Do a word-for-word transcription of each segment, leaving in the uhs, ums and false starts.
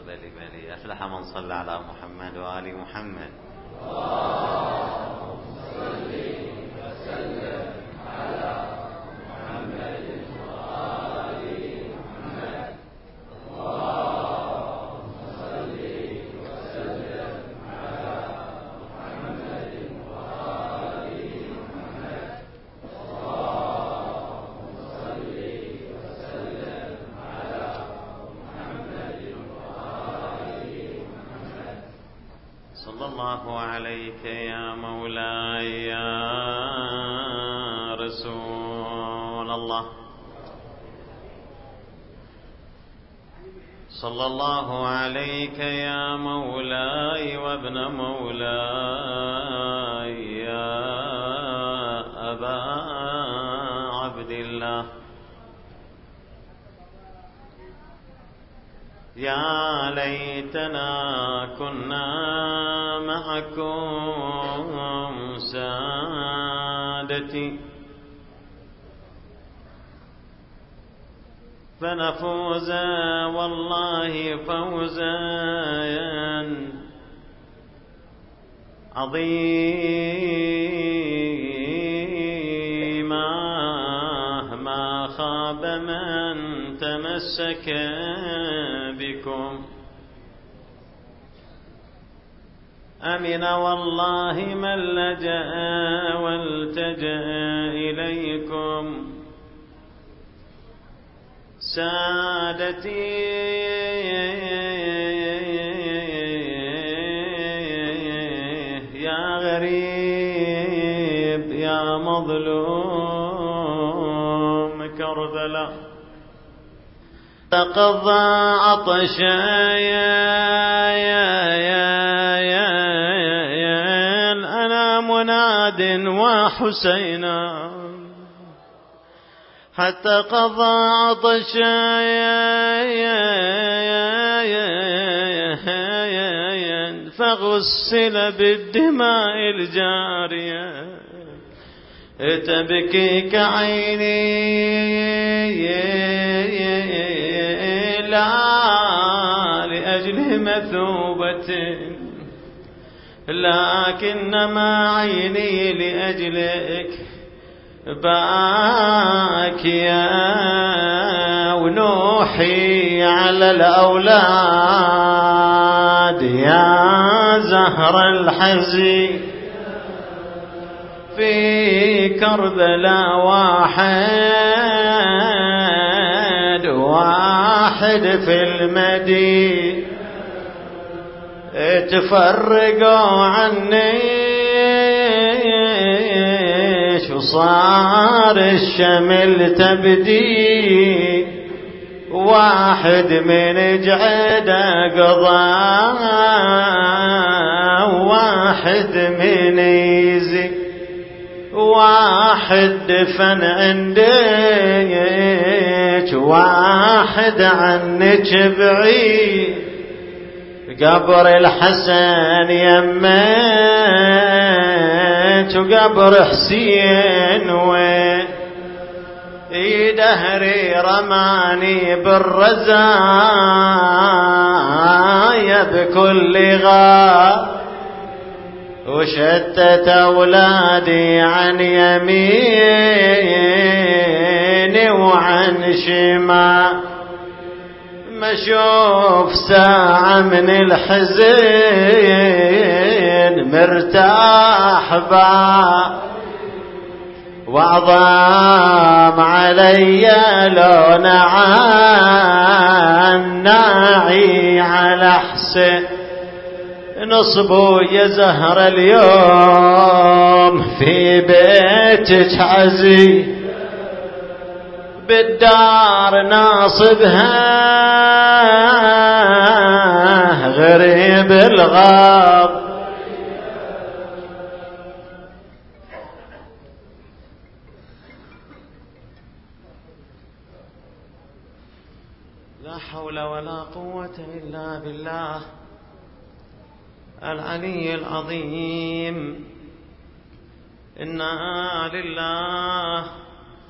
بلي بلي أفلح من صلى على محمد وآل محمد. اللهم صل وسلم على محمد وآل محمد. اللهم صل وسلم على محمد وآل محمد. اللهم صل وسلم على محمد وآل محمد. صلى الله عليك يا مولاي يا رسول الله. صلى الله عليك يا مولاي وابن مولاي يا أبا عبد الله. يا ليتنا كنا معكم سادتي فنفوز والله فوزا عظيما ما خاب من تمسك بكم. أمن والله من لجأ والتجأ إليكم. سادتي يا غريب يا مظلوم كربلاء تقضى عطشا يا يا يا يا يا أنا مناد وحسينا حتى قضى عطشا يا يا يا يا يا فغسل بالدماء الجارية تبكيك عيني لا لأجل مثوبة لكنما عيني لأجلك باكيا ونوحي على الأولاد يا زهر الحزين في كربلاء واحد واحد في المدينة تفرقوا عني شو صار الشمل تبدي واحد من جعده قضى واحد من يزي واحد دفن عندك واحد عنك بعيد قبر الحسن يميت وقبر حسين وين دهري رماني بالرزايا بكل غار وشتت أولادي عن يميني وعن شمال ما اشوف ساعة من الحزن مرتاح با وعظام علي لون عناعي على حسن نصبوا يا زهر اليوم في بيتك عزي بالدار ناصبها غريب الغاب لا حول ولا قوة إلا بالله العلي العظيم. إنا لله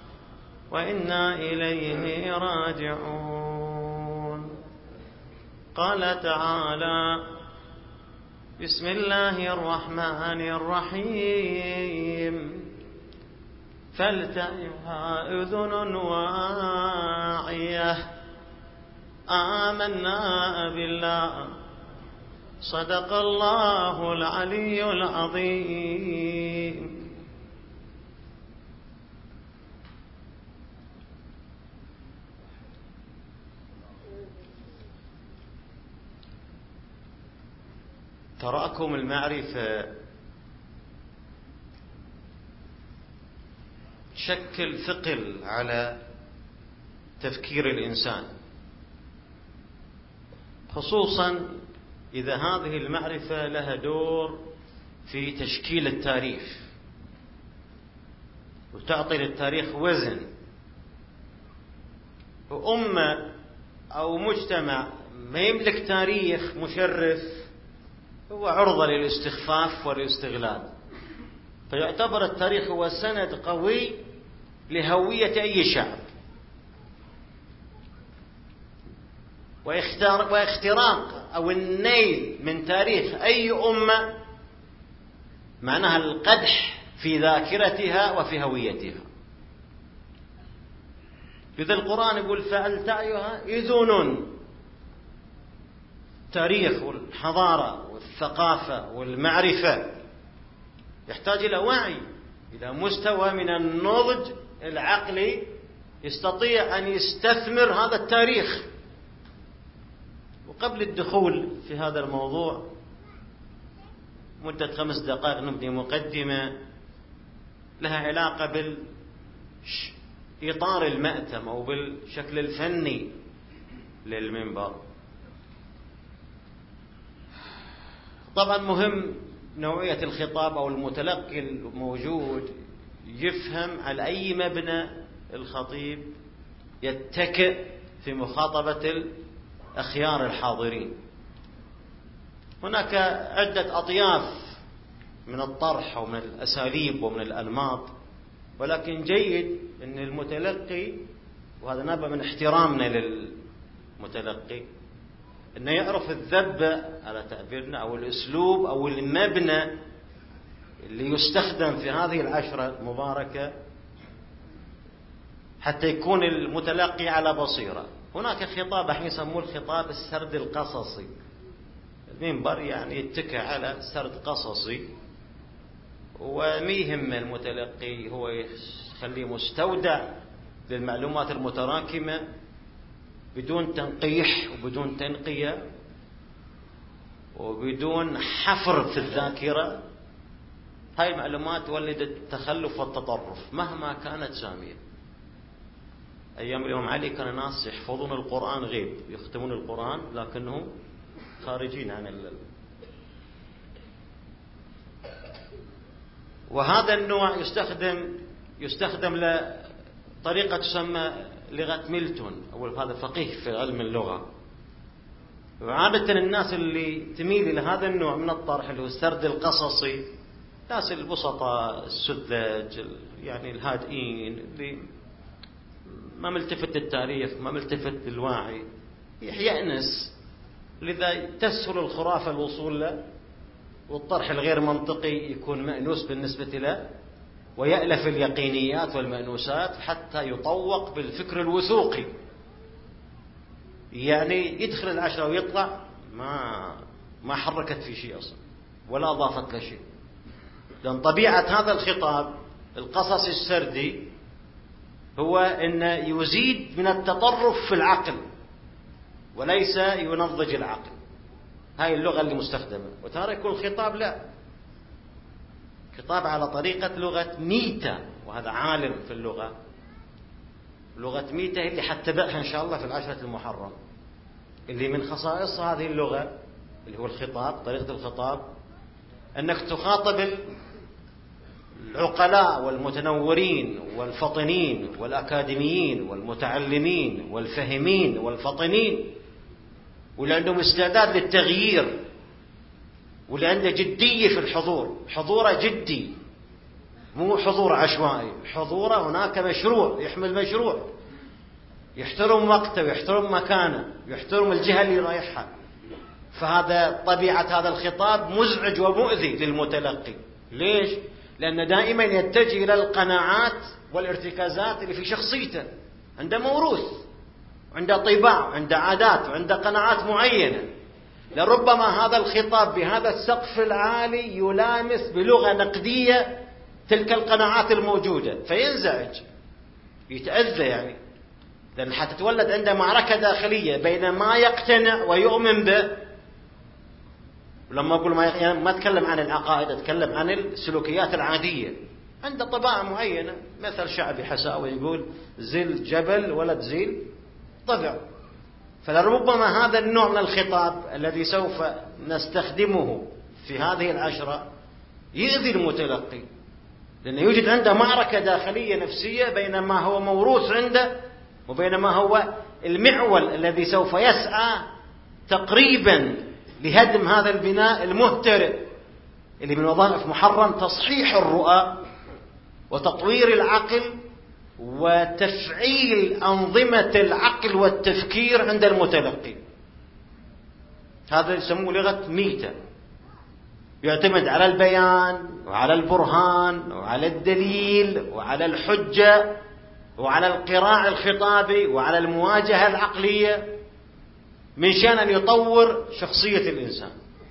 وإنا إليه راجعون. قال تعالى: بسم الله الرحمن الرحيم: فلتعها أذن واعية آمنا بالله صدق الله العلي العظيم. تراكم المعرفة تشكل ثقل على تفكير الإنسان، خصوصا إذا هذه المعرفة لها دور في تشكيل التاريخ وتعطي للتاريخ وزن. وأمة أو مجتمع ما يملك تاريخ مشرف هو عرضة للاستخفاف والاستغلال، فيعتبر التاريخ هو سند قوي لهوية أي شعب، واختراق أو النيل من تاريخ أي أمة معناها القدح في ذاكرتها وفي هويتها. إذا القرآن يقول: فلتعها أذن، تاريخ والحضارة والثقافة والمعرفة يحتاج إلى وعي، إلى مستوى من النضج العقلي يستطيع أن يستثمر هذا التاريخ. وقبل الدخول في هذا الموضوع مدة خمس دقائق نبني مقدمة لها علاقة بالإطار المأتم أو بالشكل الفني للمنبر. طبعا مهم نوعية الخطاب أو المتلقي الموجود يفهم على أي مبنى الخطيب يتكئ في مخاطبة الأخيار الحاضرين. هناك عدة أطياف من الطرح ومن الأساليب ومن الأنماط، ولكن جيد أن المتلقي، وهذا نابع من احترامنا للمتلقي، أنه يعرف الذبة على تعبيرنا أو الأسلوب أو المبنى اللي يستخدم في هذه العشرة المباركة حتى يكون المتلقي على بصيرة. هناك خطاب احنا يسموه الخطاب السرد القصصي. المنبر يعني يتكئ على سرد قصصي، وما يهم المتلقي، هو يخليه مستودع للمعلومات المتراكمة بدون تنقيح وبدون تنقية وبدون حفر في الذاكرة. هاي المعلومات ولدت التخلف والتطرف مهما كانت سامية. أيام الإمام علي كان ناس يحفظون القرآن غيب، يختمون القرآن لكنهم خارجين عن ال... وهذا النوع يستخدم يستخدم لطريقة تسمى لغة ميلتون، أو هذا فقيه في علم اللغة. وعادة الناس اللي تميل إلى هذا النوع من الطرح اللي هو السرد القصصي، ناس البسطاء السذج يعني الهادئين اللي ما ملتفت للتاريخ ما ملتفت للواعي، يأنس. لذا تسهل الخرافة الوصول له، والطرح الغير منطقي يكون مأنوس بالنسبة له، ويألف اليقينيات والمأنوسات حتى يطوق بالفكر الوثوقي. يعني يدخل العشرة ويطلع ما ما حركت في شيء أصلا ولا أضافت له شيء، لأن طبيعة هذا الخطاب القصصي السردي هو أن يزيد من التطرف في العقل وليس ينضج العقل. هاي اللغة اللي مستخدمة. وترى يكون خطاب لا خطاب على طريقة لغة ميتا، وهذا عالم في اللغة. لغة ميتا اللي حتبعها إن شاء الله في العشرة المحرم، اللي من خصائص هذه اللغة اللي هو الخطاب، طريقة الخطاب أنك تخاطب العقلاء والمتنورين والفطنين والأكاديميين والمتعلمين والفهمين والفطنين، واللي عندهم استعداد للتغيير، واللي عنده جدية في الحضور. حضوره جدي، مو حضور عشوائي. حضوره هناك مشروع، يحمل مشروع، يحترم وقته ويحترم مكانه، يحترم الجهة اللي رايحها، فهذا طبيعة هذا الخطاب مزعج ومؤذي للمتلقي. ليش؟ لأن دائما يتجه إلى القناعات والارتكازات اللي في شخصيته، عنده موروث، عنده طباع، عنده عادات، وعنده قناعات معينة. لربما هذا الخطاب بهذا السقف العالي يلامس بلغة نقدية تلك القناعات الموجودة، فينزعج، يتأذى يعني، لأن حتتولد عنده معركة داخلية بين ما يقتنع ويؤمن به. ولما أقول ما يعني ما أتكلم عن العقائد، أتكلم عن السلوكيات العادية. عنده طباع معينة، مثل شعبي حساوي يقول زل جبل ولا تزيل ضبع. فلربما هذا النوع من الخطاب الذي سوف نستخدمه في هذه العشرة يؤذي المتلقي، لأنه يوجد عنده معركة داخلية نفسية بين ما هو موروث عنده وبين ما هو المعول الذي سوف يسعى تقريبا لهدم هذا البناء المهترئ اللي من وظائف محرم تصحيح الرؤى وتطوير العقل وتفعيل أنظمة العقل والتفكير عند المتلقي. هذا يسموه لغة ميتة، يعتمد على البيان وعلى البرهان وعلى الدليل وعلى الحجة وعلى القراء الخطابي وعلى المواجهة العقلية من شأن أن يطور شخصية الإنسان.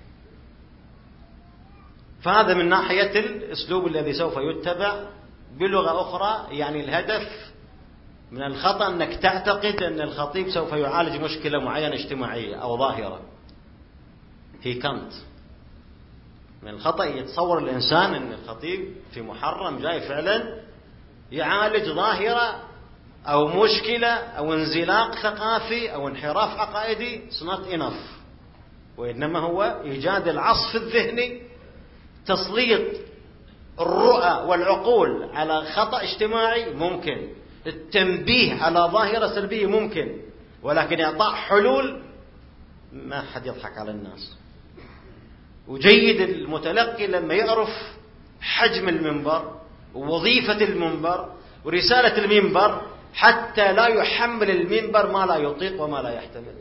فهذا من ناحية الأسلوب الذي سوف يتبع. بلغة أخرى يعني الهدف من الخطأ أنك تعتقد أن الخطيب سوف يعالج مشكلة معينة اجتماعية أو ظاهرة. في كانت من الخطأ يتصور الإنسان أن الخطيب في محرم جاي فعلا يعالج ظاهرة أو مشكلة أو انزلاق ثقافي أو انحراف عقائدي. It's not enough. وإنما هو إيجاد العصف الذهني، تسليط الرؤى والعقول على خطأ اجتماعي ممكن، التنبيه على ظاهرة سلبية ممكن، ولكن إعطاء حلول ما حد يضحك على الناس. وجيد المتلقي لما يعرف حجم المنبر ووظيفة المنبر ورسالة المنبر حتى لا يحمل المنبر ما لا يطيق وما لا يحتمل.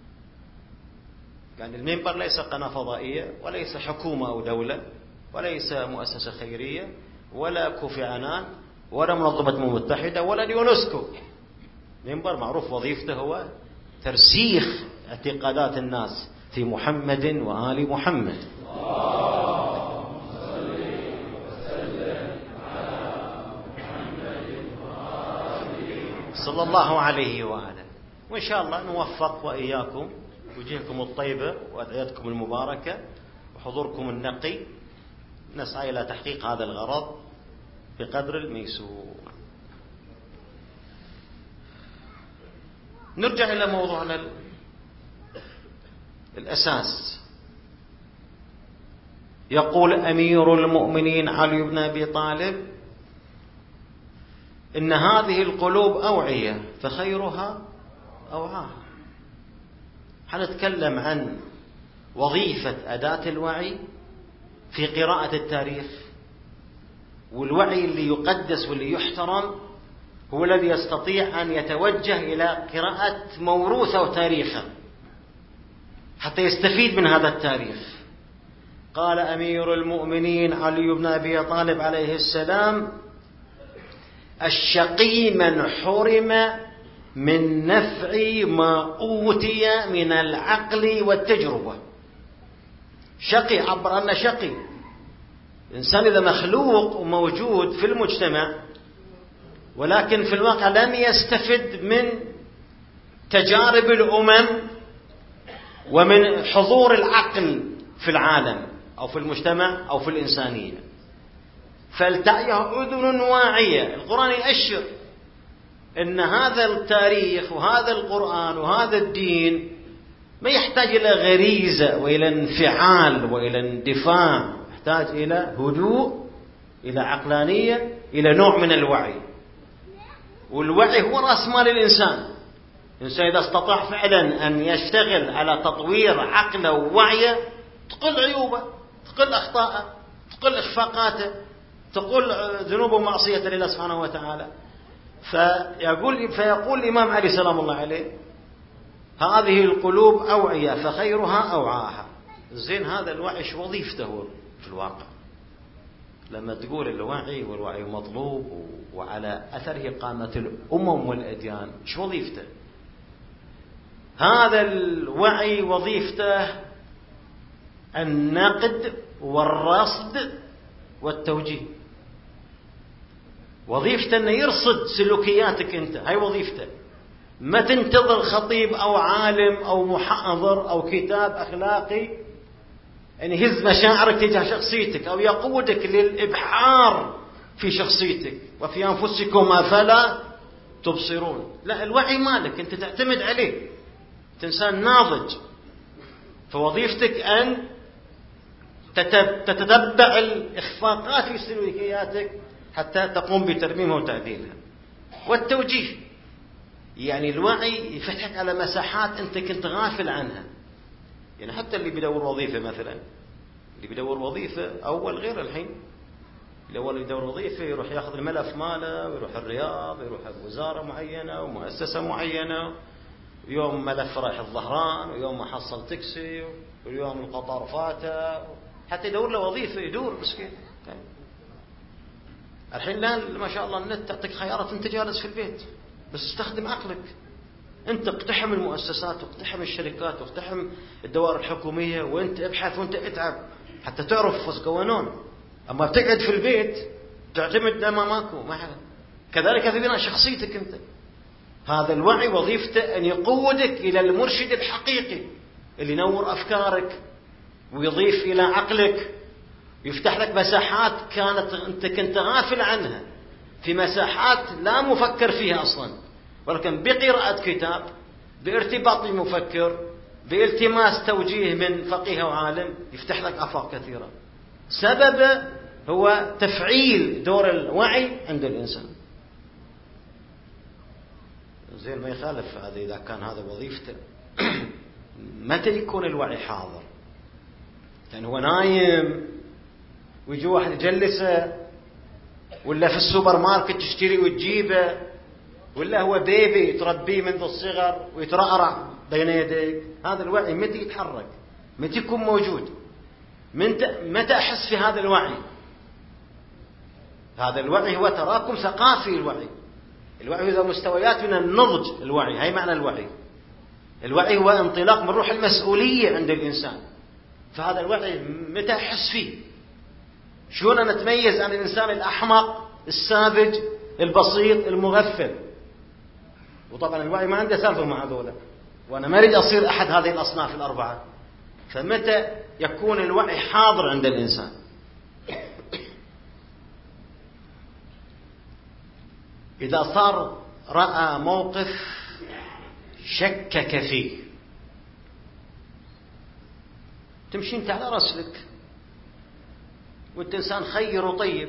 يعني المنبر ليس قناة فضائية وليس حكومة أو دولة وليس مؤسسة خيرية ولا كوفي عنان ولا منظمة متحدة ولا اليونسكو. منبر معروف وظيفته هو ترسيخ اعتقادات الناس في محمد وآل محمد. صلى الله عليه وآله. وإن شاء الله نوفق وإياكم وجهكم الطيبة وأدعيتكم المباركة وحضوركم النقي، نسعى إلى تحقيق هذا الغرض بقدر الميسور. نرجع إلى موضوعنا الأساس. يقول أمير المؤمنين علي بن أبي طالب: إن هذه القلوب أوعية فخيرها أوعاها. حنتكلم عن وظيفة أداة الوعي في قراءة التاريخ، والوعي اللي يقدس واللي يحترم هو الذي يستطيع أن يتوجه إلى قراءة موروثه وتاريخه حتى يستفيد من هذا التاريخ. قال أمير المؤمنين علي بن أبي طالب عليه السلام: الشقي من حرم من نفع ما أوتي من العقل والتجربة. شقي عبر عنه شقي، إنسان إذا مخلوق وموجود في المجتمع ولكن في الواقع لم يستفد من تجارب الأمم ومن حضور العقل في العالم أو في المجتمع أو في الإنسانية. فلتعيه أذن واعية. القرآن يؤشر أن هذا التاريخ وهذا القرآن وهذا الدين ما يحتاج إلى غريزة وإلى انفعال وإلى اندفاع، يحتاج إلى هدوء، إلى عقلانية، إلى نوع من الوعي. والوعي هو رأس مال الإنسان. الإنسان إذا استطاع فعلا أن يشتغل على تطوير عقله ووعيه تقل عيوبه، تقل أخطاءه، تقل إخفاقاته، تقول ذنوب ومعصية لله سبحانه وتعالى. فيقول, فيقول الإمام علي سلام الله عليه: هذه القلوب أوعية فخيرها أوعاها. زين هذا الوعي شو وظيفته في الواقع؟ لما تقول الوعي والوعي مطلوب وعلى أثره قامت الأمم والأديان، شو وظيفته؟ هذا الوعي وظيفته النقد والرصد والتوجيه. وظيفته أنه يرصد سلوكياتك أنت، هاي وظيفته. ما تنتظر خطيب أو عالم أو محاضر أو كتاب أخلاقي أن يهز مشاعرك تجاه شخصيتك أو يقودك للإبحار في شخصيتك. وفي أنفسكم أفلا تبصرون. لا، الوعي مالك أنت تعتمد عليه، أنت إنسان ناضج، فوظيفتك أن تتتبع الإخفاقات في سلوكياتك حتى تقوم بترميمها وتعديلها. والتوجيه يعني الوعي يفتحك على مساحات أنت كنت غافل عنها. يعني حتى اللي بيدور وظيفة مثلا، اللي بيدور وظيفة أول غير الحين، الأول يدور وظيفة يروح ياخذ الملف ماله ويروح الرياض، يروح وزارة معينة ومؤسسة معينة، ويوم ملف رايح الظهران، ويوم ما حصل تكسي، واليوم القطار فاته، حتى يدور له وظيفة يدور مسكين. الحين لا ما شاء الله النت تعطيك خيارات، أنت جالس في البيت بس استخدم عقلك. أنت اقتحم المؤسسات واقتحم الشركات واقتحم الدوائر الحكومية، وأنت ابحث وأنت اتعب حتى تعرف وش قوانون. أما بتقعد في البيت تعتمد لما ماكو ما حدا. كذلك في بناء شخصيتك أنت. هذا الوعي وظيفته أن يقودك إلى المرشد الحقيقي اللي ينور أفكارك ويضيف إلى عقلك، يفتح لك مساحات كانت أنت كنت غافل عنها، في مساحات لا مفكر فيها أصلا، ولكن بقراءة كتاب، بارتباط بمفكر، بالتماس توجيه من فقيه وعالم يفتح لك آفاق كثيرة. سببه هو تفعيل دور الوعي عند الإنسان. زين ما يخالف هذا إذا كان هذا وظيفته. متى يكون الوعي حاضر؟ يعني هو نايم ويجي واحد يجلسه، ولا في السوبر ماركت تشتري وتجيبه، ولا هو بيبي تربيه منذ الصغر ويترعرع بين يديك. هذا الوعي متى يتحرك؟ متى يكون موجود؟ متى أحس في هذا الوعي؟ هذا الوعي هو تراكم ثقافي. الوعي الوعي ذا مستويات من النضج. الوعي هاي معنى الوعي. الوعي هو انطلاق من روح المسؤولية عند الإنسان. فهذا الوعي متى أحس فيه؟ شلون نتميز عن الإنسان الأحمق الساذج البسيط المغفل؟ وطبعا الوعي ما عنده سالفة مع هذولا، وأنا ما أريد أصير أحد هذه الأصناف الأربعة. فمتى يكون الوعي حاضر عند الإنسان؟ إذا صار رأى موقف شكك فيه، تمشي انت على رسلك وانت إنسان خير وطيب،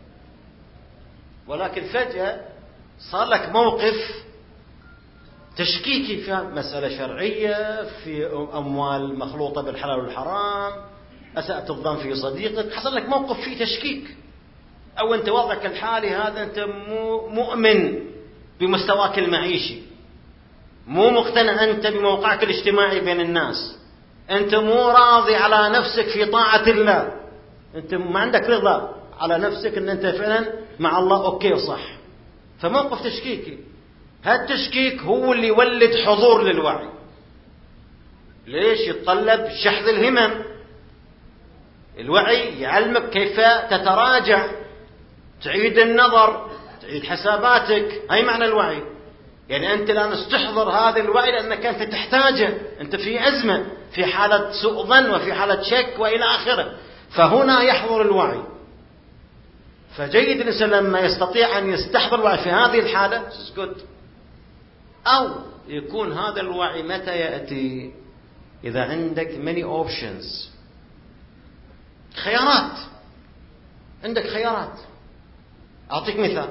ولكن فجأة صار لك موقف تشكيكي في مسألة شرعية، في أموال مخلوطة بالحلال والحرام، أسأت الظن في صديقك، حصل لك موقف فيه تشكيك، أو أنت وضعك الحالي هذا أنت مو مؤمن بمستواك المعيشي، مو مقتنع أنت بموقعك الاجتماعي بين الناس، أنت مو راضي على نفسك في طاعة الله، أنت ما عندك رضا على نفسك أن أنت فعلا مع الله أوكي وصح. فموقف تشكيكي، هالتشكيك هو اللي يولد حضور للوعي. ليش؟ يتطلب شحذ الهمم. الوعي يعلمك كيف تتراجع، تعيد النظر، تعيد حساباتك. هاي معنى الوعي. يعني أنت الآن استحضر هذا الوعي لأنك أنت تحتاجه، أنت في أزمة، في حالة سوء ظن وفي حالة شك وإلى آخره. فهنا يحضر الوعي. فجيد الإنسان لما يستطيع أن يستحضر الوعي في هذه الحالة good. أو يكون هذا الوعي متى يأتي؟ إذا عندك many options، خيارات، عندك خيارات. أعطيك مثال.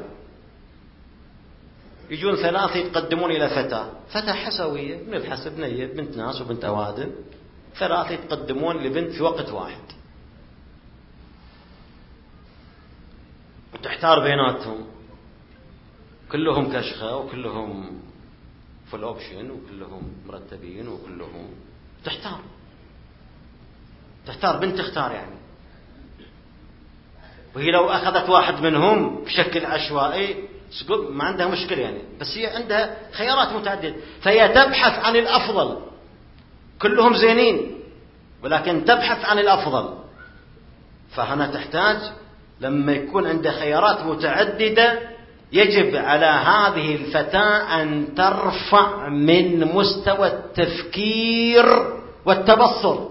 يجون ثلاثة يتقدمون إلى فتاة، فتاة حسوية من الحسب، نية بنت ناس وبنت أوادم، ثلاثة يتقدمون لبنت في وقت واحد، وتحتار بيناتهم، كلهم كشخة وكلهم فول اوبشن وكلهم مرتبين وكلهم تحتار تحتار بنت تختار يعني. وهي لو أخذت واحد منهم بشكل عشوائي ما عندها مشكلة يعني، بس هي عندها خيارات متعددة، فهي تبحث عن الأفضل. كلهم زينين ولكن تبحث عن الأفضل. فهنا تحتاج لما يكون عندها خيارات متعددة يجب على هذه الفتاة أن ترفع من مستوى التفكير والتبصر.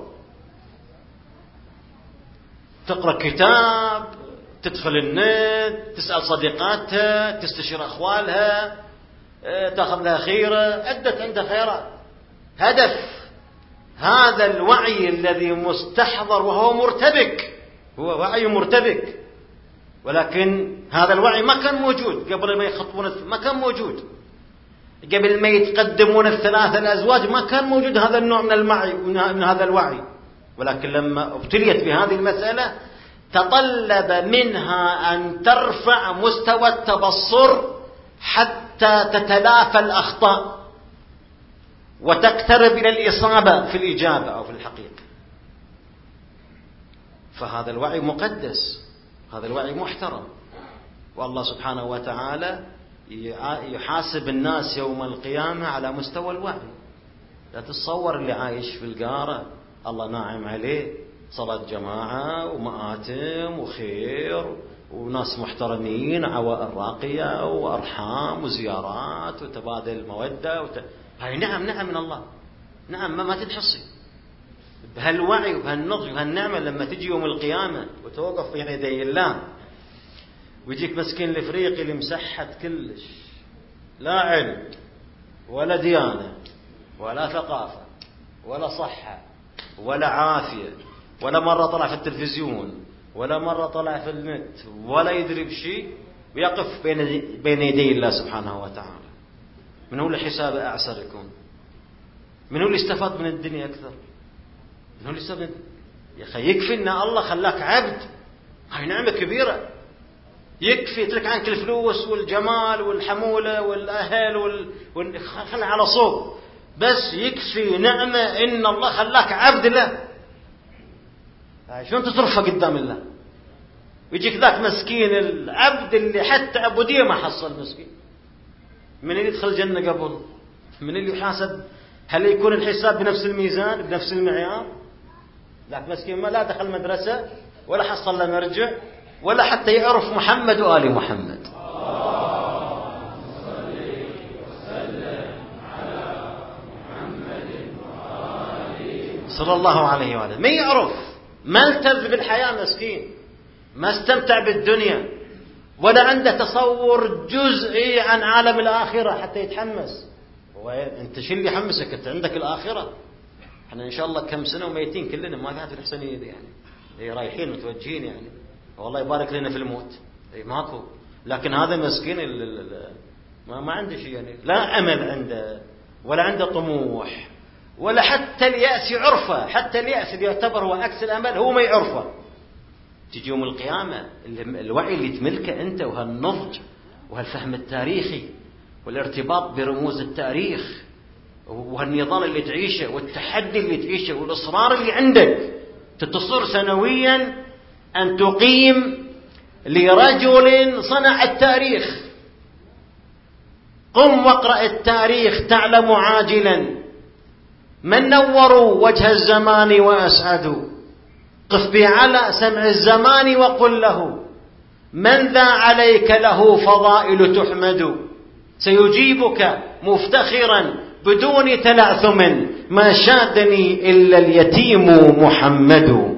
تقرأ كتاب، تدخل النت، تسأل صديقاتها، تستشير أخوالها، تأخذ لها خيرة، عدت عندها خيارات. هدف هذا الوعي الذي مستحضر وهو مرتبك، هو وعي مرتبك، ولكن هذا الوعي ما كان موجود قبل ما يخطبون، ما كان موجود قبل ما يتقدمون الثلاثة الأزواج، ما كان موجود هذا النوع من الوعي من هذا الوعي. ولكن لما ابتليت بهذه المسألة تطلب منها أن ترفع مستوى التبصر حتى تتلافى الأخطاء وتقترب إلى الإصابة في الإجابة أو في الحقيقة. فهذا الوعي مقدس، هذا الوعي محترم، والله سبحانه وتعالى يحاسب الناس يوم القيامة على مستوى الوعي. لا تتصور اللي عايش في القارة الله ناعم عليه، صلاة جماعة ومآتم وخير وناس محترمين، عوائل راقية وأرحام وزيارات وتبادل مودة وت... هاي نعم نعم من الله، نعم ما, ما تتحصي. بهالوعي وبهالنضج وبهالنعمة لما تجي يوم القيامة وتوقف بين يدي الله ويجيك مسكين الافريقي اللي مسحت كلش، لا علم ولا ديانة ولا ثقافة ولا صحة ولا عافية، ولا مرة طلع في التلفزيون ولا مرة طلع في النت ولا يدري بشيء، ويقف بين بين يدي الله سبحانه وتعالى. من هو اللي حسابه أعسر يكون؟ من هو اللي استفاد من الدنيا أكثر؟ من هو اللي استفاد؟ يا أخي يكفي أن الله خلاك عبد، هاي نعمة كبيرة. يكفي يترك عنك الفلوس والجمال والحمولة والأهل وال... وال... خلها على صوب، بس يكفي نعمة إن الله خلاك عبد له. شلون تصرفها قدام الله؟ ويجيك ذاك مسكين العبد اللي حتى عبودية ما حصل، مسكين من اللي يدخل الجنة قبل؟ من اللي يحاسب؟ هل يكون الحساب بنفس الميزان بنفس المعيار؟ ذاك مسكين ما لا دخل مدرسة ولا حصل له مرجع ولا حتى يعرف محمد وآل محمد. صلى الله عليه وآله، ما يعرف، ما التذ بالحياة مسكين، ما استمتع بالدنيا ولا عنده تصور جزئي عن عالم الآخرة حتى يتحمس. انت شو اللي يحمسك؟ انت عندك الآخرة. احنا ان شاء الله كم سنة وميتين كلنا، ما قاعد الحسن يعني اي رايحين متوجهين يعني، والله يبارك لنا في الموت، اي ماكو. لكن هذا مسكين ما ما عنده شيء يعني، لا امل عنده ولا عنده طموح ولا حتى اليأس يعرفه. حتى اليأس اللي يعتبر هو عكس الامل هو ما يعرفه. تجي يوم القيامة الوعي اللي تملكه انت وهالنضج وهالفهم التاريخي والارتباط برموز التاريخ وهالنظام اللي تعيشه والتحدي اللي تعيشه والإصرار اللي عندك، تتصر سنويا أن تقيم لرجل صنع التاريخ. قم واقرأ التاريخ تعلم عاجلا من نوروا وجه الزمان وأسعدوا. قف بعلى سمع الزمان وقل له من ذا عليك له فضائل تحمد. سيجيبك مفتخرا بدون تلعثم ما شادني إلا اليتيم محمد.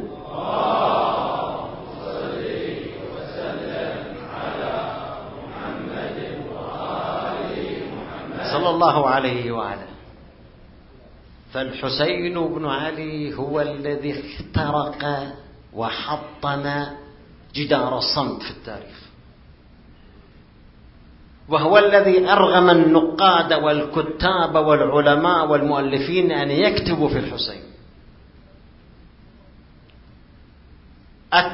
صلى الله عليه وآله. فالحسين بن علي هو الذي اخترق وحطم جدار الصمت في التاريخ، وهو الذي أرغم النقاد والكتاب والعلماء والمؤلفين أن يكتبوا في الحسين.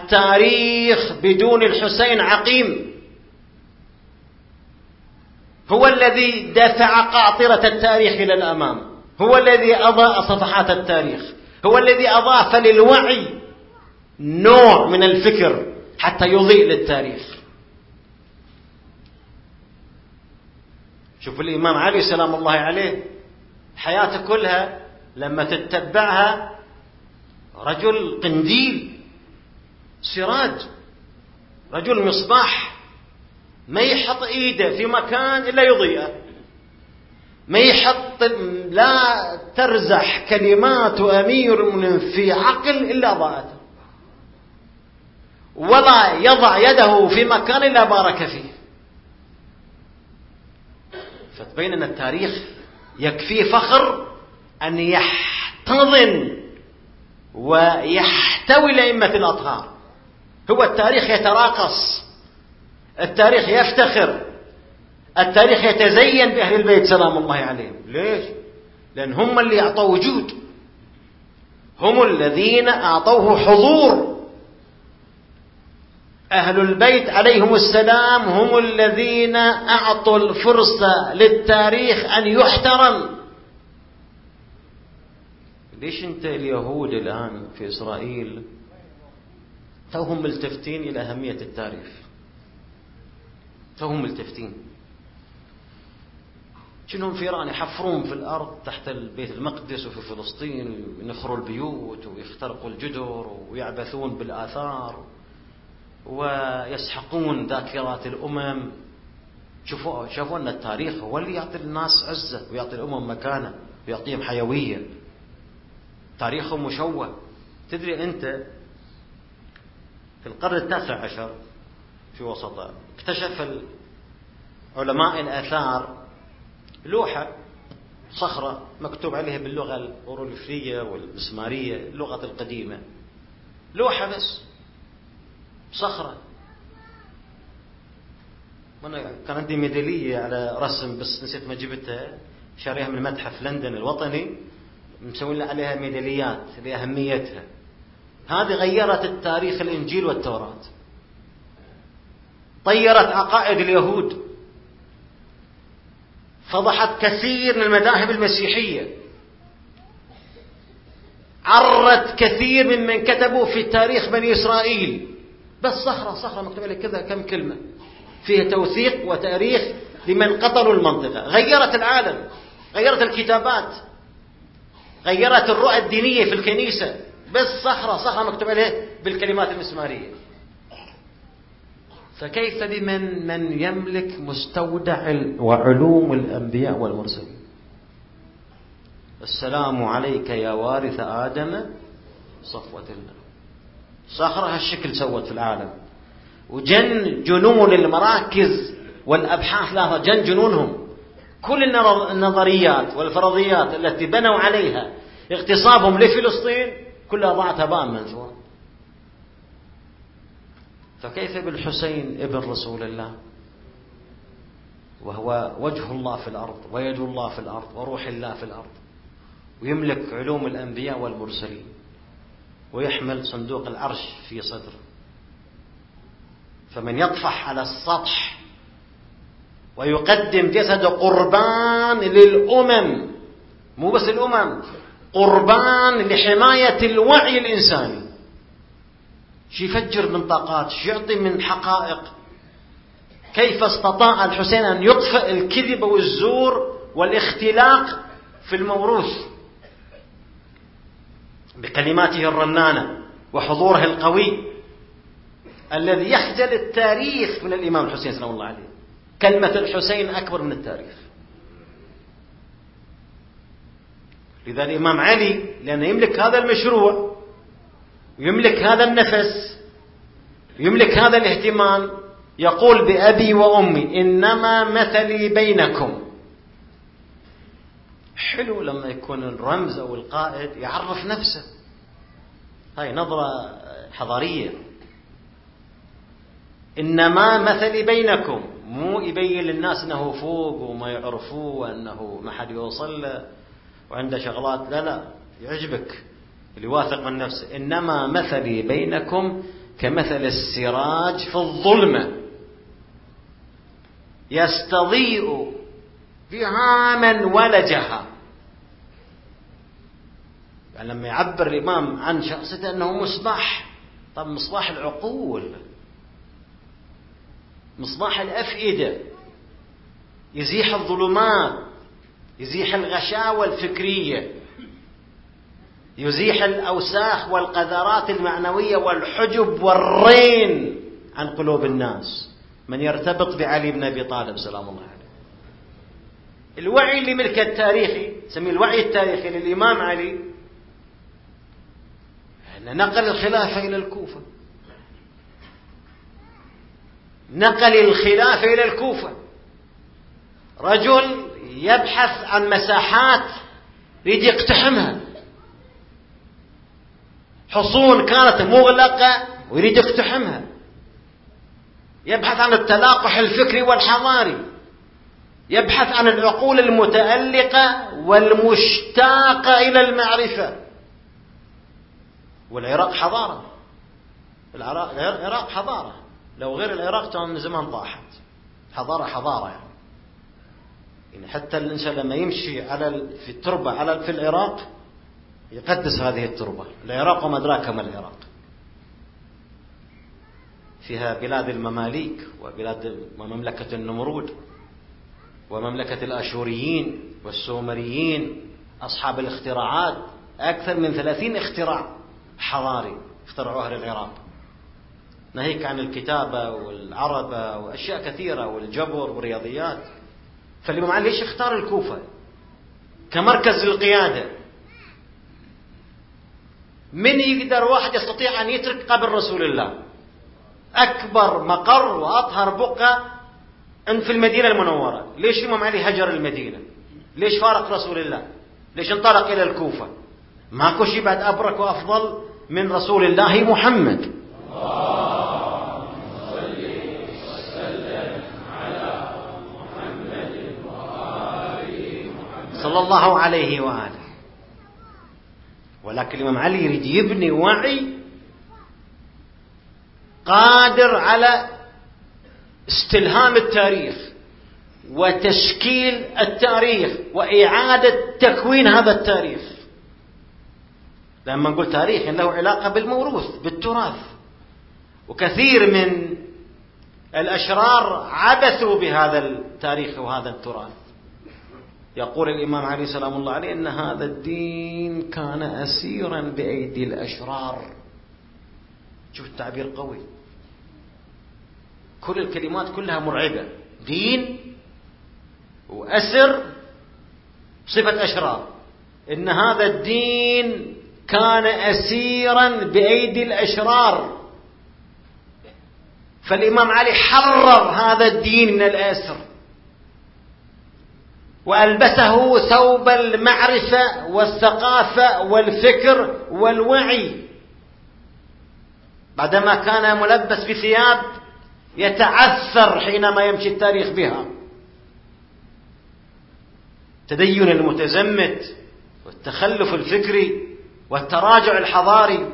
التاريخ بدون الحسين عقيم. هو الذي دفع قاطرة التاريخ إلى الأمام، هو الذي أضاء صفحات التاريخ، هو الذي أضاف للوعي نوع من الفكر حتى يضيء للتاريخ. شوف الإمام علي سلام الله عليه حياته كلها لما تتبعها رجل قنديل، سراج، رجل مصباح، ما يحط ايده في مكان الا يضيئه، ما يحط، لا ترزح كلمات امير المؤمنين في عقل الا ضاءته، ولا يضع يده في مكان الا بارك فيه. فتبين ان التاريخ يكفي فخر ان يحتضن ويحتوي لأئمة الأطهار. هو التاريخ يتراقص، التاريخ يفتخر، التاريخ يتزين بأهل البيت سلام الله عليهم. ليش؟ لأن هم اللي أعطوا وجود، هم الذين أعطوه حضور. أهل البيت عليهم السلام هم الذين أعطوا الفرصة للتاريخ أن يحترم. ليش أنت اليهود الآن في إسرائيل توهم ملتفتين إلى أهمية التاريخ؟ توهم ملتفتين. شنهم في إيران يحفرون في الأرض تحت البيت المقدس وفي فلسطين، ينخروا البيوت ويخترقوا الجدر ويعبثون بالآثار ويسحقون ذاكرات الأمم. شوفوا شوفوا أن التاريخ هو اللي يعطي الناس عزة ويعطي الأمم مكانة ويعطيهم حيوية. تاريخهم مشوه. تدري أنت في القرن التاسع عشر في وسطه اكتشف علماء الآثار لوحة صخرة مكتوب عليها باللغة الأوروليفية والمسمارية، اللغة القديمة، لوحة بس صخرة. وانا كان عندي ميدالية على رسم بس نسيت ما جبتها، شاريها من متحف لندن الوطني، مسوي عليها ميداليات لأهميتها. هذه غيرت التاريخ، الإنجيل والتوراة، طيرت عقائد اليهود، فضحت كثير من المذاهب المسيحية، عرت كثير ممن كتبوا في تاريخ بني إسرائيل. بس صخرة صخرة مكتوب عليها كذا كم كلمة فيها توثيق وتاريخ لمن قتلوا المنطقة. غيرت العالم، غيرت الكتابات، غيرت الرؤى الدينية في الكنيسة. بس صخرة صخرة مكتوب عليها بالكلمات المسمارية. فكيف بمن من يملك مستودع وعلوم الأنبياء والمرسلين؟ السلام عليك يا وارث آدم صفوة الله. صخرة هالشكل سوت في العالم، وجن جنون المراكز والأبحاث لها، جن جنونهم. كل النظريات والفرضيات التي بنوا عليها اغتصابهم لفلسطين كلها ضاعت هباء منثورا. فكيف بالحسين ابن رسول الله وهو وجه الله في الأرض ويد الله في الأرض وروح الله في الأرض، ويملك علوم الأنبياء والمرسلين، ويحمل صندوق العرش في صدره. فمن يطفح على السطح ويقدم جسد قربان للأمم، مو بس الأمم، قربان لحماية الوعي الإنساني، شي يفجر من طاقات، شي يعطي من حقائق. كيف استطاع الحسين أن يطفئ الكذب والزور والاختلاق في الموروث بكلماته الرنانة وحضوره القوي الذي يخجل التاريخ من الإمام الحسين سلام الله عليه. كلمة الحسين أكبر من التاريخ. لذا الإمام علي لأنه يملك هذا المشروع ويملك هذا النفس ويملك هذا الاهتمام يقول بأبي وأمي إنما مثلي بينكم. حلو لما يكون الرمز أو القائد يعرف نفسه، هاي نظرة حضارية. إنما مثلي بينكم، مو يبين للناس أنه فوق وما يعرفوه وأنه ما حد يوصل له وعنده شغلات. لا لا، يعجبك اللي واثق من نفسه. إنما مثلي بينكم كمثل السراج في الظلمة يستضيء فيها من ولجها. يعني لما يعبر الإمام عن شخصيته أنه مصباح، طب مصباح العقول، مصباح الأفئدة، يزيح الظلمات، يزيح الغشاوة الفكرية، يزيح الأوساخ والقذرات المعنوية والحجب والرين عن قلوب الناس. من يرتبط بعلي بن أبي طالب سلام الله عليه. الوعي اللي ملكه التاريخي، سميه الوعي التاريخي للإمام علي، نقل الخلافة إلى الكوفة، نقل الخلافة إلى الكوفة. رجل يبحث عن مساحات يريد يقتحمها، حصون كانت مغلقة ويريد يقتحمها، يبحث عن التلاقح الفكري والحضاري، يبحث عن العقول المتألقة والمشتاقة إلى المعرفة. والعراق حضارة، العراق العراق حضارة، لو غير العراق كان من زمان طاحت. حضارة حضارة يعني. يعني حتى الإنسان لما يمشي على في التربة على في العراق يقدس هذه التربة. العراق وما أدراك ما العراق، فيها بلاد المماليك وبلاد ومملكة النمرود ومملكة الآشوريين والسومريين، أصحاب الاختراعات، أكثر من ثلاثين اختراع حضاري اخترعوها للعراق، ناهيك عن الكتابة والعربة وأشياء كثيرة والجبر والرياضيات. فالإمام علي ليش اختار الكوفة كمركز للقيادة؟ من يقدر واحد يستطيع أن يترك قبر رسول الله، أكبر مقر وأطهر بقعة في المدينة المنورة؟ ليش الإمام علي هجر المدينة؟ ليش فارق رسول الله؟ ليش انطلق إلى الكوفة؟ ماكو شيء بعد أبرك وأفضل من رسول الله محمد. صلى الله عليه وآله. ولكن الإمام علي يريد يبني وعي قادر على استلهام التاريخ وتشكيل التاريخ وإعادة تكوين هذا التاريخ. لما نقول تاريخ له علاقة بالموروث بالتراث، وكثير من الأشرار عبثوا بهذا التاريخ وهذا التراث. يقول الإمام علي سلام الله عليه أن هذا الدين كان أسيرا بأيدي الأشرار. شوف التعبير قوي، كل الكلمات كلها مرعبة، دين وأسر صفة أشرار. إن هذا الدين كان أسيرا بأيدي الأشرار. فالإمام علي حرر هذا الدين من الأسر وألبسه ثوب المعرفة والثقافة والفكر والوعي، بعدما كان ملبس بثياب يتعثر حينما يمشي التاريخ بها. التدين المتزمت والتخلف الفكري والتراجع الحضاري.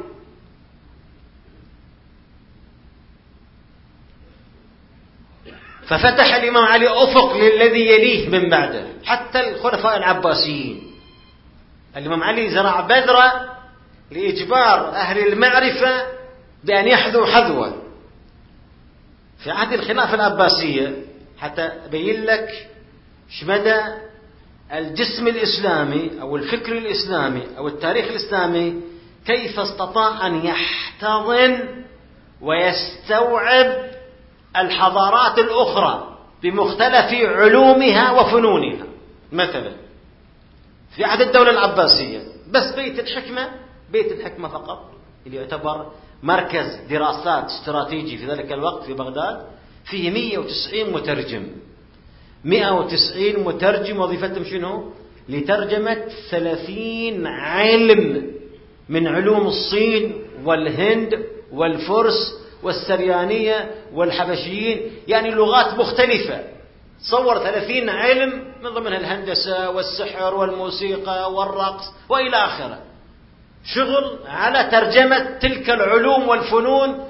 ففتح الإمام علي أفق للذي يليه من بعده، حتى الخلفاء العباسيين. الإمام علي زرع بذرة لإجبار أهل المعرفة بأن يحذوا حذوة. في عهد الخلافة العباسية حتى أبين لك شمدى الجسم الإسلامي أو الفكر الإسلامي أو التاريخ الإسلامي كيف استطاع أن يحتضن ويستوعب الحضارات الأخرى بمختلف علومها وفنونها. مثلا في عهد الدولة العباسية بس بيت الحكمة، بيت الحكمة فقط اللي يعتبر مركز دراسات استراتيجي في ذلك الوقت في بغداد، فيه مئة وتسعين مترجم. مئة وتسعين مترجم وظيفتهم شنو؟ لترجمة ثلاثين علم من علوم الصين والهند والفرس والسريانية والحبشيين، يعني لغات مختلفة. تصور ثلاثين علم من ضمنها الهندسة والسحر والموسيقى والرقص وإلى آخره. شغل على ترجمة تلك العلوم والفنون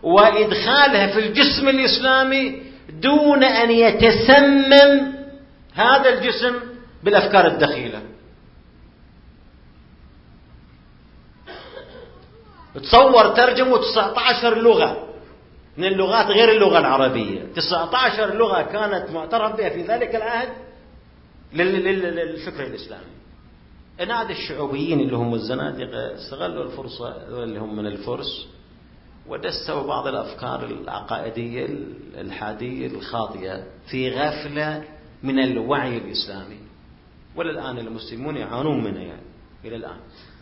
وإدخالها في الجسم الإسلامي دون أن يتسمم هذا الجسم بالأفكار الدخيلة. تصور ترجموا تسعة عشر لغة من اللغات غير اللغة العربية، تسعة عشر لغة كانت معترف بها في ذلك العهد للفكر الإسلامي. هذا الشعوبيين اللي هم الزنادقة استغلوا الفرصة، اللي هم من الفرس، ودسوا بعض الأفكار العقائدية الحادية الخاطئة في غفلة من الوعي الإسلامي، وللآن المسلمون يعانون منها يعني إلى الآن.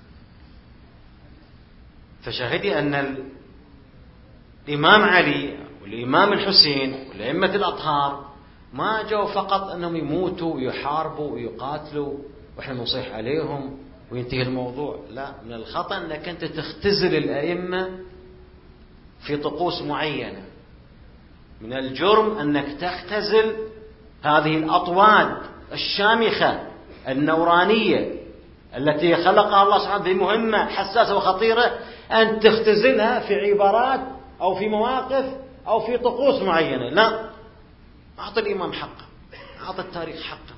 فشاهدي أن الإمام علي والإمام الحسين والأئمة الأطهار ما جاءوا فقط أنهم يموتوا ويحاربوا ويقاتلوا وإحنا نصيح عليهم وينتهي الموضوع. لا، من الخطأ أنك أنت تختزل الأئمة في طقوس معينة. من الجرم أنك تختزل هذه الأطواد الشامخة النورانية التي خلقها الله سبحانه بمهمة حساسة وخطيرة، أن تختزلها في عبارات أو في مواقف أو في طقوس معينة. لا، أعطي الإمام حقه، أعطي التاريخ حقه،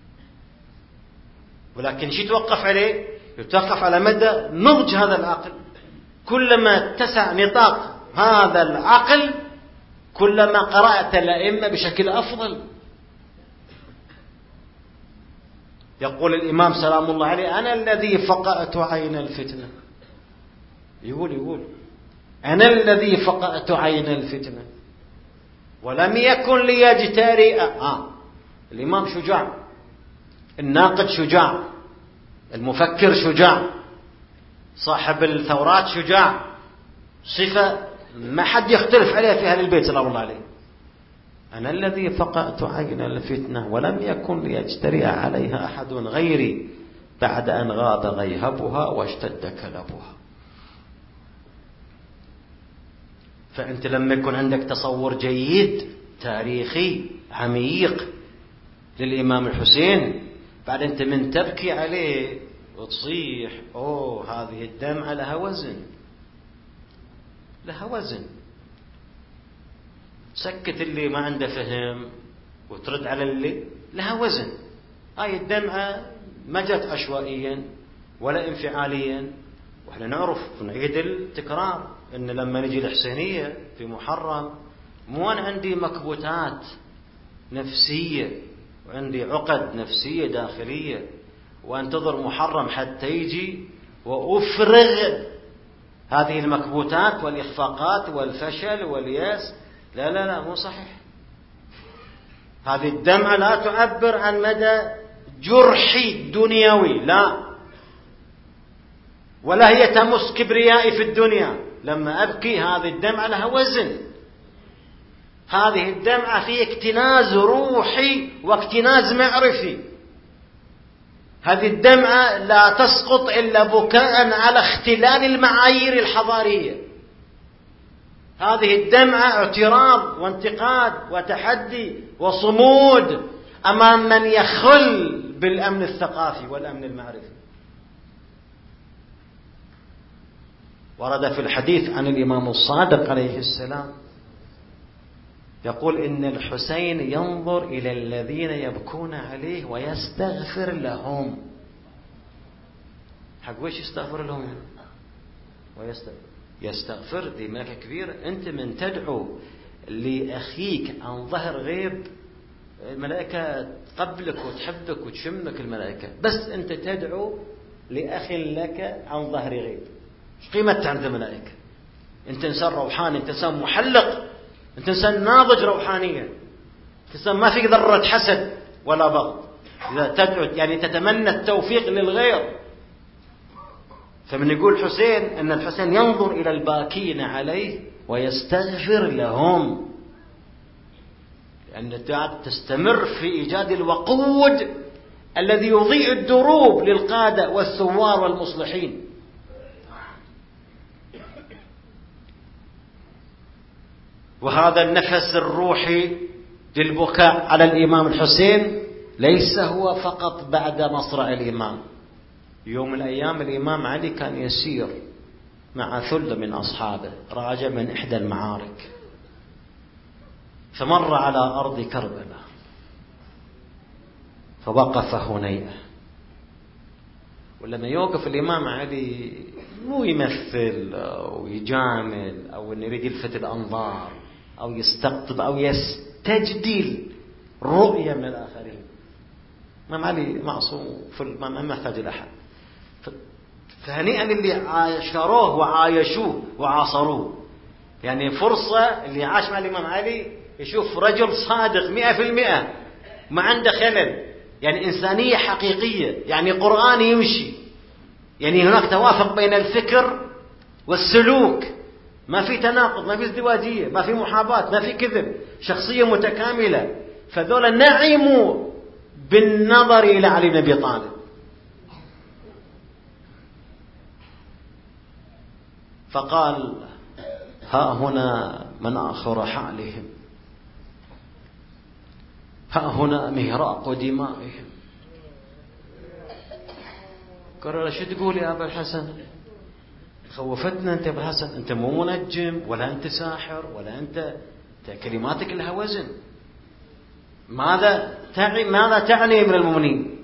ولكن شي توقف عليه؟ يتوقف على مدى نضج هذا العقل. كلما اتسع نطاق هذا العقل كلما قرأت الأئمة بشكل أفضل. يقول الإمام سلام الله عليه: أنا الذي فقأت عين الفتنة. يقول يقول أنا الذي فقأت عين الفتنة ولم يكن ليجترئ. آه. الإمام شجاع، الناقد شجاع، المفكر شجاع، صاحب الثورات شجاع، صفة ما حد يختلف عليها في أهل البيت سلام الله عليه. أنا الذي فقأت عين الفتنة ولم يكن ليجترئ عليها أحد غيري بعد أن غاب غيهبها واشتد كلبها. فأنت لما يكون عندك تصور جيد تاريخي عميق للإمام الحسين، بعد أنت من تبكي عليه وتصيح أوه هذه الدمعة لها وزن، لها وزن. سكت اللي ما عنده فهم وترد على اللي لها وزن. هاي الدمعة ما جت عشوائيا ولا انفعاليا، وإحنا نعرف ونعيد التكرار إن لما نجي الحسينية في محرم مو أنا عندي مكبوتات نفسية وعندي عقد نفسية داخلية وانتظر محرم حتى يجي وأفرغ هذه المكبوتات والإخفاقات والفشل والياس. لا لا لا، مو صحيح. هذه الدمعة لا تعبر عن مدى جرحي دنيوي، لا، ولا هي تمس كبريائي في الدنيا. لما أبكي هذه الدمعة لها وزن. هذه الدمعة في اكتناز روحي واكتناز معرفي. هذه الدمعة لا تسقط إلا بكاء على اختلال المعايير الحضارية. هذه الدمعة اعتراض وانتقاد وتحدي وصمود أمام من يخل بالأمن الثقافي والأمن المعرفي. ورد في الحديث عن الإمام الصادق عليه السلام يقول إن الحسين ينظر إلى الذين يبكون عليه ويستغفر لهم. حق ويش يستغفر لهم؟ ويستغفر يستغفر دي ملكة كبيرة. أنت من تدعو لأخيك عن ظهر غيب، الملائكة تقبلك وتحبك وتشمك الملائكة، بس أنت تدعو لأخ لك عن ظهر غيب، ايش قيمتها عند الملائكة؟ أنت إنسان روحاني، أنت إنسان محلق، أنت إنسان ناضج روحانيا، أنت إنسان ما فيك ذرة حسد ولا بغض. إذا تدعو يعني تتمنى التوفيق للغير. فمن يقول حسين أن الحسين ينظر إلى الباكين عليه ويستغفر لهم، لأن تستمر في إيجاد الوقود الذي يضيء الدروب للقادة والثوار والمصلحين. وهذا النفس الروحي للبكاء على الإمام الحسين ليس هو فقط بعد مصرع الإمام. يوم من الأيام الإمام علي كان يسير مع ثلة من أصحابه، راجع من إحدى المعارك، فمر على أرض كربلاء، فوقف هنيئة. ولما يوقف الإمام علي مو يمثل أو يجامل أو إنه يريد يلفت الأنظار أو يستقطب أو يستجدل رؤية من الآخرين. الإمام علي معصوم ما يحتاج لأحد. فهنيئا اللي عاشروه وعايشوه وعاصروه. يعني فرصة اللي عاش مع الإمام علي يشوف رجل صادق مئة في المئة ما عنده خلل، يعني إنسانية حقيقية، يعني قرآن يمشي، يعني هناك توافق بين الفكر والسلوك، ما في تناقض، ما في ازدواجية، ما في محاباة، ما في كذب، شخصية متكاملة. فذولا نعموا بالنظر إلى علي بن أبي طالب. فقال ها هنا من آخر حالهم، ها هنا مهراق دمائهم. قال له شو تقول يا أبا الحسن؟ خوفتنا أنت يا أبا الحسن، أنت مو منجم ولا أنت ساحر ولا أنت كلماتك لها وزن. ماذا تعني ماذا تعني من المؤمنين؟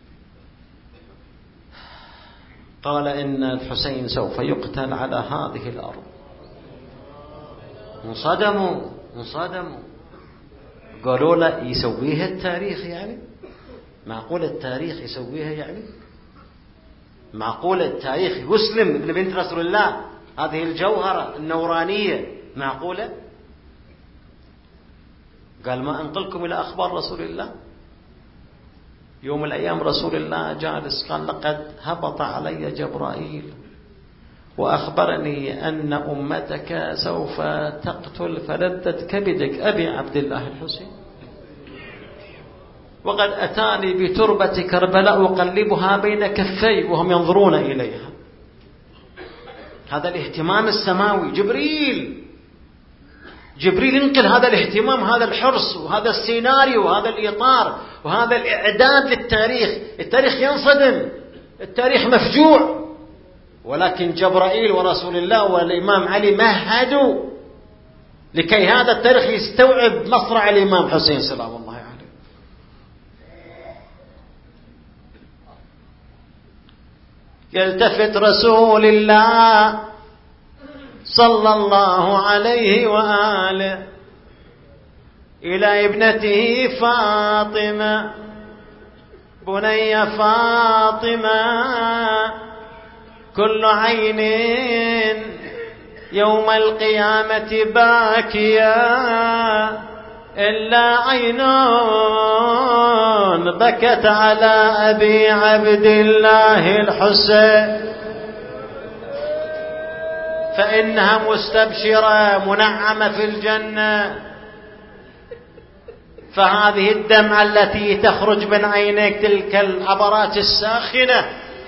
قال إن الحسين سوف يقتل على هذه الأرض. انصدموا انصدموا قالوا له يسويها التاريخ؟ يعني معقول التاريخ يسويها؟ يعني معقول التاريخ يسلم ابن بنت رسول الله هذه الجوهرة النورانية؟ معقولة؟ قال ما أنقلكم إلى أخبار رسول الله. يوم من الأيام رسول الله جالس قال لقد هبط علي جبرائيل وأخبرني أن أمتك سوف تقتل فلذة كبدك أبي عبد الله الحسين، وقد أتاني بتربة كربلاء أقلبها بين كفي وهم ينظرون إليها. هذا الاهتمام السماوي. جبريل جبريل ينقل هذا الاهتمام، هذا الحرص وهذا السيناريو وهذا الإطار وهذا الإعداد للتاريخ. التاريخ ينصدم، التاريخ مفجوع، ولكن جبرائيل ورسول الله والإمام علي مهدوا لكي هذا التاريخ يستوعب مصرع الإمام حسين سلام الله عليه. يلتفت رسول الله صلى الله عليه وآله إلى ابنته فاطمة: بني فاطمة، كل عين يوم القيامة باكية إلا عين بكت على أبي عبد الله الحسين، فإنها مستبشرة منعمة في الجنة. فهذه الدمعة التي تخرج من عينيك، تلك العبرات الساخنة،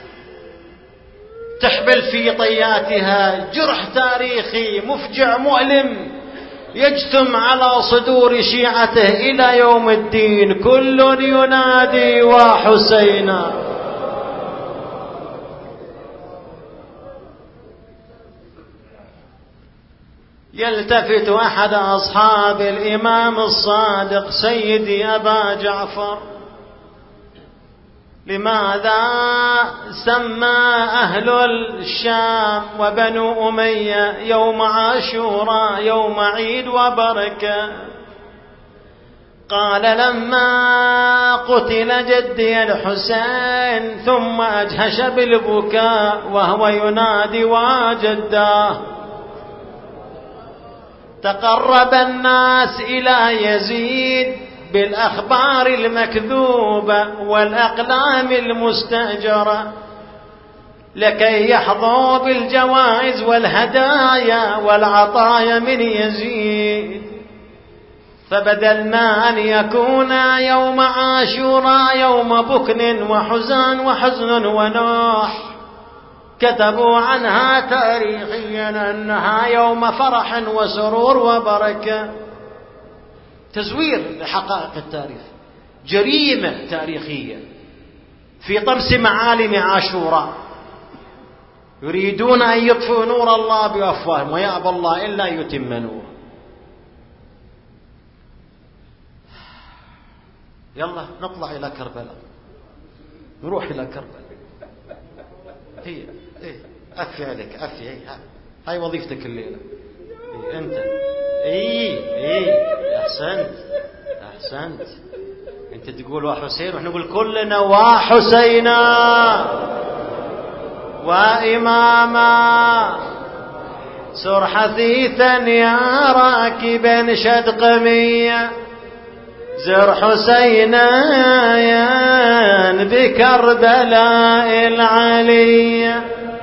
تحمل في طياتها جرح تاريخي مفجع مؤلم يجثم على صدور شيعته إلى يوم الدين. كل ينادي وحسينا. يلتفت أحد أصحاب الإمام الصادق: سيدي أبا جعفر، لماذا سمى أهل الشام وبنو أمية يوم عاشوراء يوم عيد وبركة؟ قال: لما قتل جدي الحسين ثم أجهش بالبكاء وهو ينادي وجداه، تقرب الناس إلى يزيد بالأخبار المكذوبة والأقلام المستأجرة لكي يحظوا بالجوائز والهدايا والعطايا من يزيد. فبدلنا أن يكون يوم عاشوراء يوم بكن وحزن وحزن ونوح، كتبوا عنها تاريخيا أنها يوم فرح وسرور وبركة. تزوير لحقائق التاريخ، جريمة تاريخية في طمس معالم عاشوراء. يريدون أن يطفئوا نور الله بأفواههم ويأبى الله إلا يتم نوره. يلا نطلع إلى كربلاء. نروح إلى كربلاء. هي إيه أفي عليك أفي هي هاي وظيفتك الليلة. إيه أنت إيه إيه أحسنت أحسنت. أنت تقول وحسين ونحن نقول كلنا وحسينا وإماما سر حثيثا يا راكبا شد قمية زر حسينا بكربلاء العلية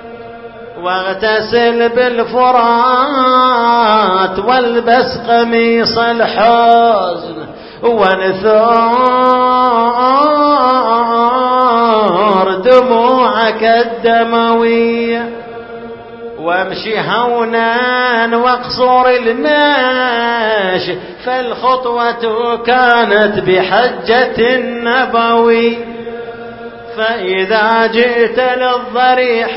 واغتسل بالفرات والبس قميص الحزن وانثار دموعك الدموية وامشي هونا واقصر المشي فالخطوة كانت بحجة النبوي فإذا جئت للضريح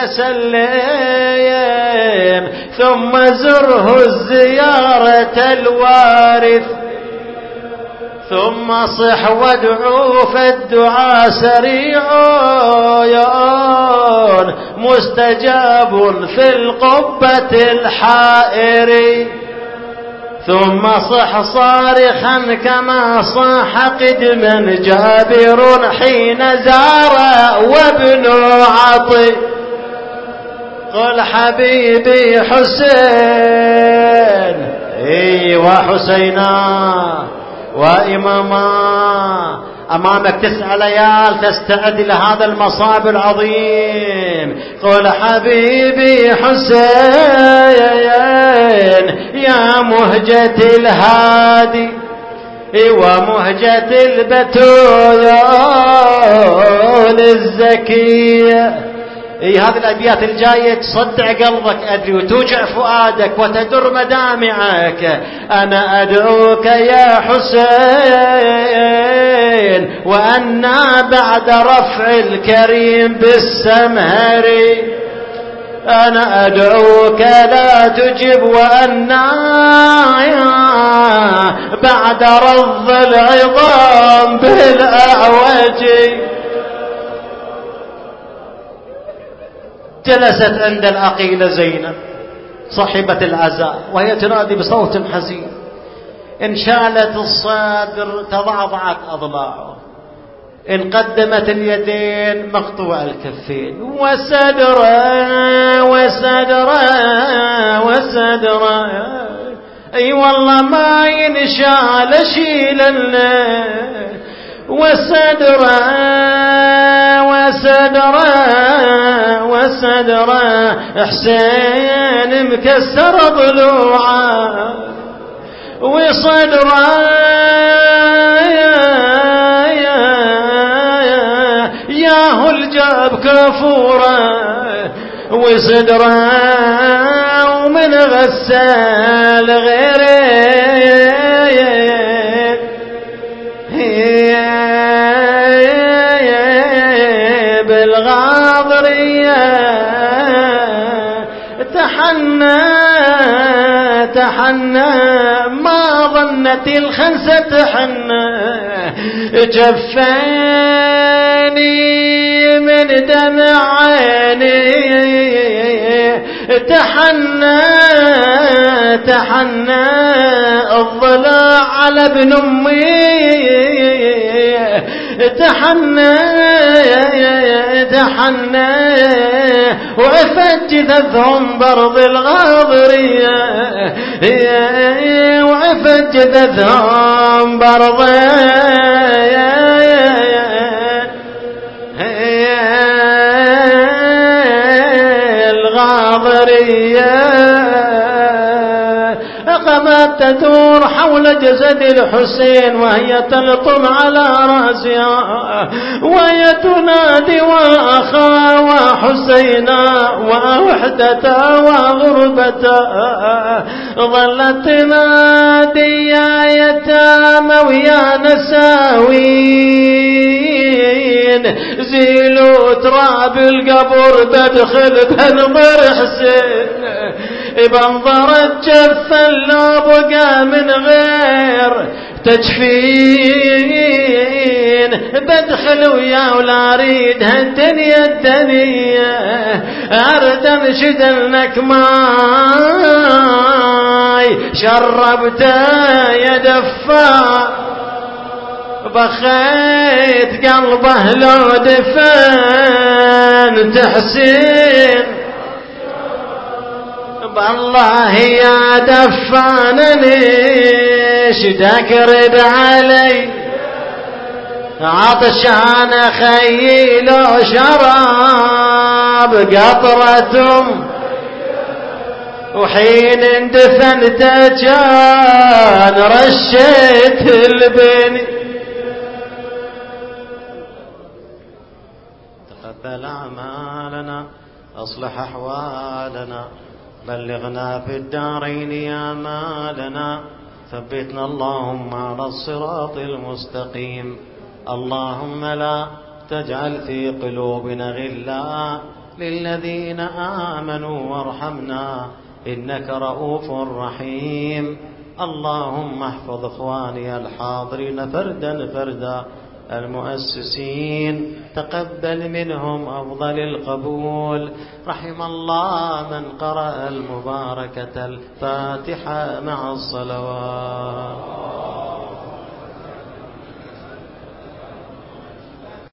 فسلم ثم زره الزيارة الوارث ثم صح وادعو فالدعاء سريع مستجاب في القبة الحائر ثم صح صارخا كما صاح قدما جابر حين زار وابن عطي قل حبيبي حسين اي وحسينا وإماما أمامك تسع ليال تستعد لهذا المصاب العظيم قل حبيبي حسين يا مهجة الهادي ومهجة البتول الزكية. إيه هذه الأبيات الجاية تصدع قلبك أدري وتوجع فؤادك وتدر مدامعك. أنا أدعوك يا حسين وأنا بعد رفع الكريم بالسمهر أنا أدعوك لا تجب وأنا بعد رض العظام بالأعوج. جلست عند العقيلة زينب صاحبة العزاء وهي تنادي بصوت حزين انشالت الصدر تضعضعت أضلاعه إن قدمت اليدين مقطوع الكفين وسدرا وسدرا وسدرا أي والله ما ينشال شيلا وسدرا وسدرا وسدرا حسين مكسر ضلوعه وصدرا ياهو الجاب كفورا وصدرا ومن غسال غيره بالغاضرية تحنى تحنى ما ظنت الخنسة تحنى جفاني من دمع عيني تحنى تحنى الضلع على ابن أمي تحنى تحنى وعفت جثثهم برض الغاضرية وعفت جثثهم برض الغاضرية قامت تدور حول جسد الحسين وهي تلطم على رأسها وهي تنادي وأخا وحسينا ووحدتا وغربتا ظلت تنادي يا يتامى ويا نساوين زيلوا تراب القبر بدخل بنظر حسين بنظرت جف اللو بقى من غير تجفين بدخل ويا ولا اريد هالدنيا الدنيا ارد انشد لك ماي شربته يا دفا بخيت قلبه لو دفن تحسين بالله يا دفان ليش تكرد علي عطشان خيل شراب قطرة وحين اندفنت كان رشيت البني تقبل أعمالنا أصلح أحوالنا بلغنا في الدارين يا مالنا ثبتنا اللهم على الصراط المستقيم اللهم لا تجعل في قلوبنا غلا للذين آمنوا وارحمنا إنك رؤوف رحيم اللهم احفظ إخواني الحاضرين فردا فردا المؤسسين تقبل منهم أفضل القبول رحم الله من قرأ المباركة الفاتحة مع الصلوات.